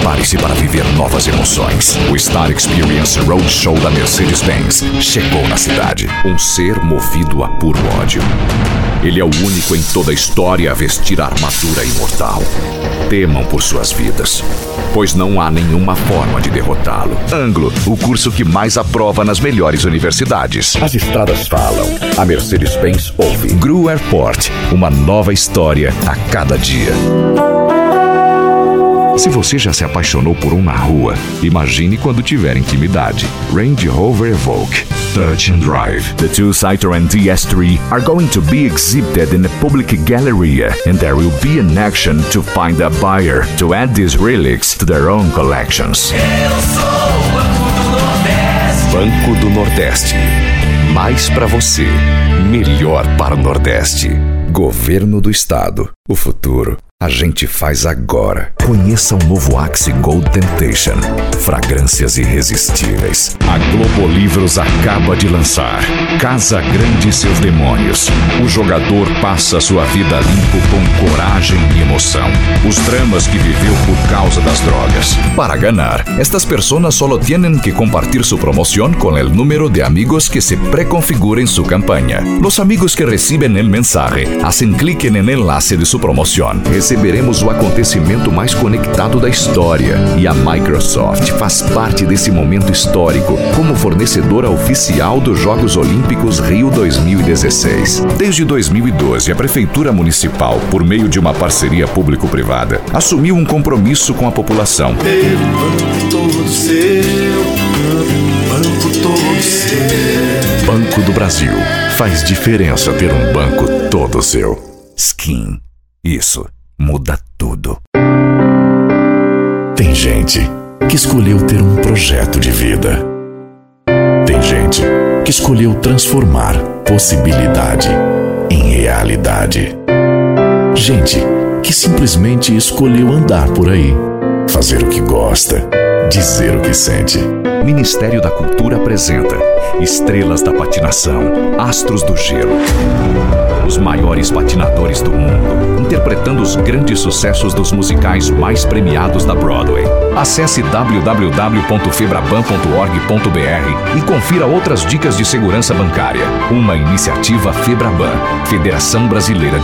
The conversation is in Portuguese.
Prepare-se para viver novas emoções. O Star Experience Roadshow da Mercedes-Benz chegou na cidade. Um ser movido a puro ódio. Ele é o único em toda a história a vestir a armadura imortal. Temam por suas vidas, pois não há nenhuma forma de derrotá-lo. Anglo, o curso que mais aprova nas melhores universidades. As estradas falam, a Mercedes-Benz ouve. GRU Airport, uma nova história a cada dia. Se você já se apaixonou por um na rua, imagine quando tiver intimidade. Range Rover Evoque Touch and Drive. The two Citroën DS3 are going to be exhibited in a public gallery, and there will be an action to find a buyer to add these relics to their own collections. Eu sou o Banco do Nordeste. Banco do Nordeste. Mais para você, melhor para o Nordeste. Governo do Estado. O futuro a gente faz agora. Conheça o novo Axe Gold Temptation. Fragrâncias irresistíveis. A Globo Livros acaba de lançar Casa Grande e seus Demônios. O jogador passa sua vida limpo com coragem e emoção. Os dramas que viveu por causa das drogas. Para ganar, estas personas solo tienen que compartir su promoción con el número de amigos que se preconfigura en su campaña. Los amigos que reciben el mensaje hacen clic en el enlace de su promoción. Receberemos o acontecimento mais conectado da história. E a Microsoft faz parte desse momento histórico como fornecedora oficial dos Jogos Olímpicos Rio 2016. Desde 2012, a Prefeitura Municipal, por meio de uma parceria público-privada, assumiu um compromisso com a população. Banco todo seu, banco todo seu. Banco do Brasil. Faz diferença ter um banco todo seu. Skin. Isso muda tudo. Tem gente que escolheu ter um projeto de vida. Tem gente que escolheu transformar possibilidade em realidade. Gente que simplesmente escolheu andar por aí, fazer o que gosta, dizer o que sente. Ministério da Cultura apresenta Estrelas da Patinação, Astros do Gelo. Os maiores patinadores do mundo, interpretando os grandes sucessos dos musicais mais premiados da Broadway. Acesse www.febraban.org.br e confira outras dicas de segurança bancária. Uma iniciativa Febraban, Federação Brasileira de